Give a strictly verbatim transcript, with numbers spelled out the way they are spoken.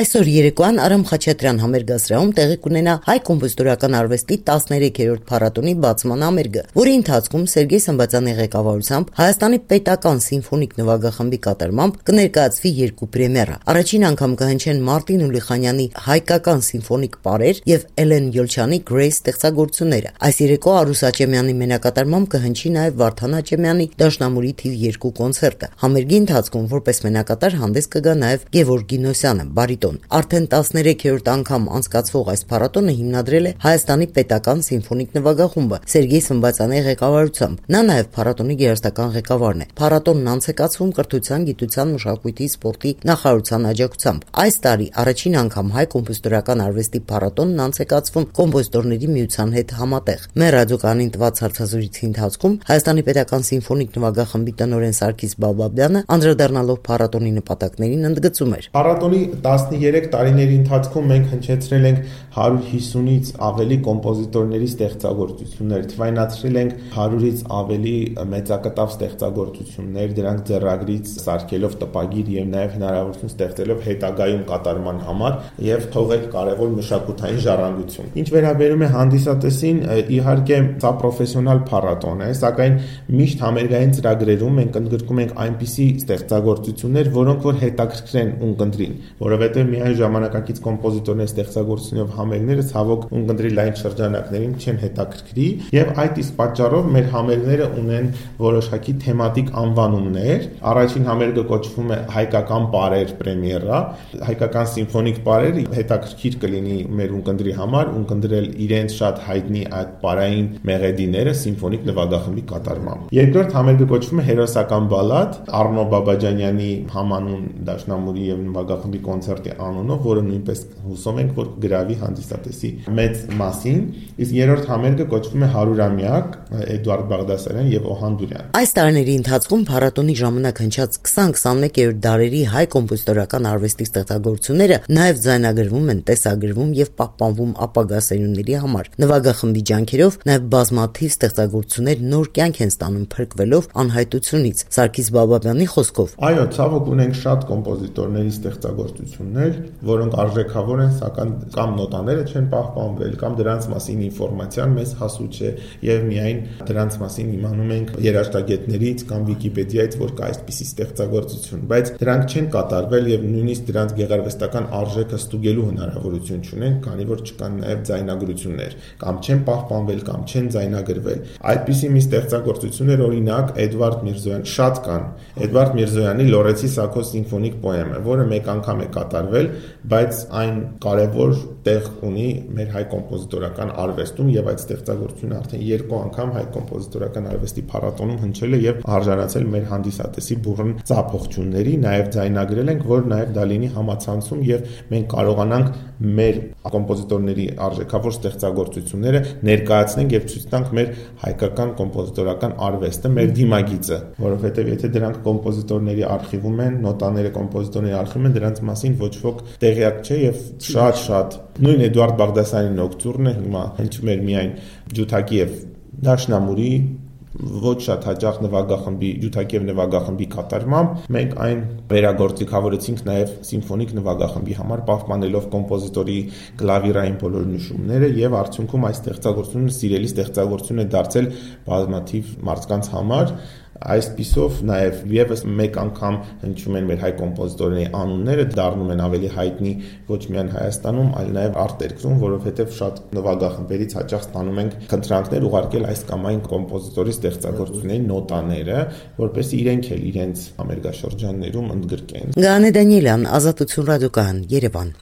Այսօր երեկոյան Արամ Խաչատրյան համերգասրահում տեղի կունենա հայ կոմպոզիտորական արվեստի տասներեքերորդ փառատոնի բացման համերգը, որի ընթացքում Սերգեյ Սմբատյանի ղեկավարությամբ Հայաստանի պետական սիմֆոնիկ նվագախմբի կատարմամբ կներկայացվի երկու պրեմիերա։ Առաջին անգամ կհնչեն Մարտին Ուլիխանյանի հայկական սիմֆոնիկ պարեր եւ Էլեն Յոլչյանի Գրեյս ստեղծագործությունները։ Այս երեկո Արուս Աճեմյանի մենակատարմամբ կհնչի նաեւ Վարդան Աճեմյանի Դաշնամուրի թիվ երկու կոնցերտը։ Համերգի ընթացքում որպես մենակատար հանդես կգա նաեւ Գևորգ Գինոսյանը, բարիտոն։ Արդեն տասներեքերորդ անգամ անցկացվող այս փառատոնը հիմնադրել է Հայաստանի պետական սիմֆոնիկ նվագախումբը Սերգեյ Սմբատյանի ղեկավարությամբ։ Նա նաեւ փառատոնի գերստական ղեկավարն է։ Փառատոնն անց է կացվում կրթության, գիտության, մշակույթի, սպորտի նախարարության աջակցությամբ։ Այս տարի առաջին անգամ հայ կոմպոզիտորական արվեստի փառատոնն անց է կացվում կոմպոզիտորների միության հետ համատեղ։ Մեր ռադիոկայանին տված հարցազրույցի ընթացքում Հայաստանի պետական սիմֆոնիկ նվագախմբի տնօրեն Սարգիս Բաբաբյանը անդրադառնալով փառատոնի նպատակներին ընդգծում էր. Փառատոնի տասներեք տարիների ընթացքում մենք հնչեցրել ենք հարյուր հիսունից ավելի կոմպոզիտորների ստեղծագործություններ, թվայնացրել ենք հարյուրից ավելի մեծակտավ ստեղծագործություններ, դրանք ձեռագրից սարքելով տպագիր եւ նաեւ հնարավորություն ստեղծելով հետագայում կատարման համար եւ թողել կարեւոր մշակութային ժառանգություն։ Ինչ վերաբերում է հանդիսատեսին, իհարկե սա պրոֆեսիոնալ փառատոն է, սակայն միշտ համերգային ծրագրերում մենք ընդգրկում ենք այնպիսի ստեղծագործություններ, որոնք որ հետաքրքրեն ունկնդրին, որովհետև միայն ժամանակակից կոմպոզիտորների ստեղծագործությունով համերգները ցավոք ունկնդրի լայն շրջանակներին չեն հետաքրքրի, եւ այդ իսկ պատճառով մեր համերգները ունեն որոշակի թեմատիկ անվանումներ։ Առաջին համերգը կոչվում է Հայկական պարեր պրեմիերա, հայկական սիմֆոնիկ պարեր, հետաքրքիր կլինի մեր ունկնդրի համար ունկնդրել իրենց շատ հայտնի այդ պարային մեղեդիները սիմֆոնիկ նվագախմբի կատարմամբ։ Երկրորդ համերգը կոչվում է Հերոսական բալադ, Արնո Բաբաջանյանի համանուն դաշնամուրի եւ նվագախմբի կոնցերտի անունով, որը նույնպես հուսով ենք, որ գրավի հանդիսատեսի մեծ մասին, իսկ երրորդ համերգը կոչվում է հարյուրամյակ, Էդուարդ Բաղդասարյան եւ Օհան Դուրյան։ Այս տարիների ընթացքում փառատոնի ժամանակ հնչած քսան-քսանմեկերորդ դարերի հայ կոմպոզիտորական արվեստի ստեղծագործությունները նաեւ ձայնագրվում են, տեսագրվում եւ պահպանվում ապագա սերունդների համար։ Նվագախմբի ջանքերով նաեւ բազմաթիվ ստեղծագործություններ նոր կյանք են ստանում փրկվելով անհայտությունից։ Սարգիս Բաբաբյանի խոսքով. Այո, ցավոք ունենք շատ կոմպոզիտորների ստեղծագործություններ, որոնք արժեքավոր են, սակայն կամ նոտաները չեն պահպանվել, կամ դրանց մասին ինֆորմացիան մեզ հասու չէ, եւ միայն դրանց մասին իմանում ենք երաժշտագետներից կամ Վիկիպեդիայից, որ կա այսպիսի ստեղծագործություն, բայց դրանք չեն կատարվել եւ նույնիսկ դրանց գեղարվեստական արժեքը ստուգելու հնարավորություն չունեն, քանի որ չկան նաեւ ձայնագրություններ, կամ չեն պահպանվել, կամ չեն ձայնագրվել։ Այդպիսի մի ստեղծագործություններ, օրինակ Էդվարդ Միրզոյան, շատ կան։ Էդվարդ Միրզոյանի Լորեցի Սաքո սիմֆոնիկ պոեմը, որը մեկ անգամ է կատարվել, բայց այն կարևոր տեղ ունի մեր հայ կոմպոզիտորական արվեստում եւ այդ ստեղծագործությունը արդեն երկու անգամ հայ կոմպոզիտորական արվեստի փառատոնում հնչել է եւ արժանացել մեր հանդիսատեսի բուռն ծափողջունների, նաեւ ձայնագրել ենք, որ նաեւ դա լինի համացանցում եւ մենք կարողանանք մեր կոմպոզիտորների արժեքավոր ստեղծագործությունները ներկայացնենք եւ ցույց տանք մեր հայկական կոմպոզիտորական արվեստը, մեր դիմագիծը, որովհետեւ եթե դրանք կոմպոզիտորների արխիվում են, նոտաները կոմպոզիտորների արխիվում են, դրանց մասին ոչ ոք տեղյակ չէ եւ շատ-շատ նույն Էդուարդ Բաղդասարյանի նոկտուրնը հիմա հնչում էր միայն ջութակի եւ դաշնամուրի ոչ շատ հաճախ նվագախմբի ջութակի եւ նվագախմբի կատարմամբ մենք այն վերագործիքավորեցինք նաեւ սիմֆոնիկ նվագախմբի համար պահպանելով կոմպոզիտորի կլավիրային բոլոր նշումները եւ արդյունքում այս ստեղծագործությունը սիրելի ստեղծագործություն է դարձել բազմաթիվ մարդկանց համար։ Այսպիսով նաև եւս մեկ անգամ հնչում են մեր հայ կոմպոզիտորների անունները, դառնում են ավելի հայտնի ոչ միայն Հայաստանում, այլ նաև արտերկրում, որովհետև շատ նվագախմբերից հաճախ ստանում ենք խնդրանքներ ուղարկել այս կամ այն կոմպոզիտորի ստեղծագործությունների նոտաները, որպեսզի իրենք էլ իրենց համերգաշրջաններում ընդգրկեն։ Գանե Դանիելյան, Ազատություն ռադիոկայան, Երևան։